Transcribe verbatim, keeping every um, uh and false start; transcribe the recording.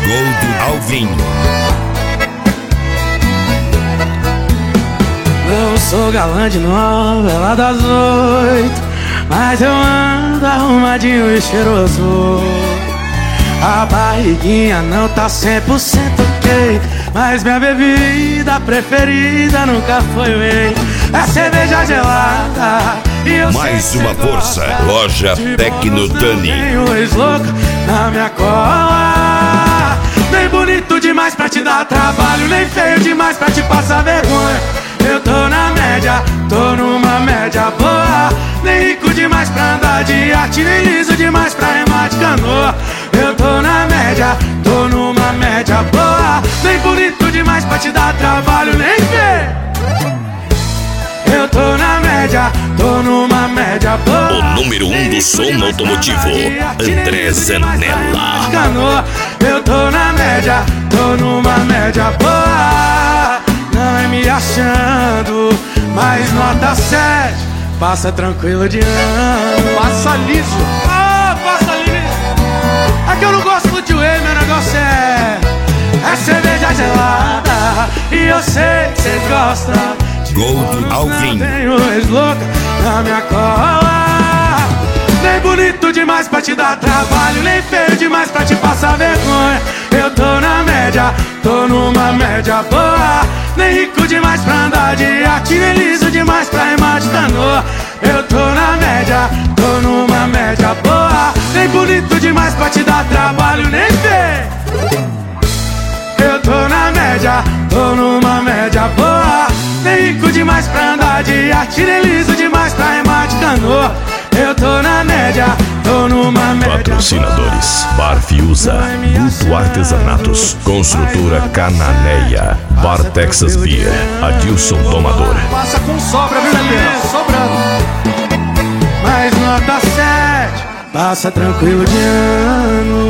Gold Alvin. Eu sou galã de novela das oito, mas eu ando arrumadinho e cheiroso. A barriguinha não tá cem por cento ok, mas minha bebida preferida nunca foi whey. É cerveja gelada e eu Mais uma força, loja Tecnodani. Tenho ex-louca na minha cola. Nem bonito demais pra te dar trabalho, nem feio demais pra te passar vergonha. Eu tô na média, tô numa média boa. Nem rico demais pra andar de iate, nem liso demais pra remar de canoa. Eu tô na média, tô numa média boa. Nem bonito demais pra te dar trabalho, nem feio. Eu tô na média, tô numa média boa. O número um do som automotivo, André Zanella. Eu tô na média, tô numa média boa. Não é me achando, mas nota sete. Passa tranquilo de ano. Passa liso. Ah, passa liso. É que eu não gosto de whey, meu negócio é É cerveja gelada. E eu sei que vocês gostam. Gold Alvin. Tenho ex-louca na minha cola. Nem bonito demais pra te dar trabalho, nem feio demais pra te passar vergonha. Eu tô na média, tô numa média boa. Nem rico demais pra andar de iate, nem liso demais pra remar de canoa. Eu tô na média, tô numa média boa. Nem bonito demais pra te dar trabalho, nem feio. Eu tô na média, tô numa média boa. Nem rico demais pra andar de iate, nem liso demais pra remar de canoa. Eu tô na média, tô numa média. Patrocinadores: Bar Fiuza, Guto Artesanatos, Construtora Cananeia, Bar Texas Beer, Adilson Tomador. Passa com sobra, viu, Juliano? Sobrando. Mas nota sete, passa tranquilo de ano.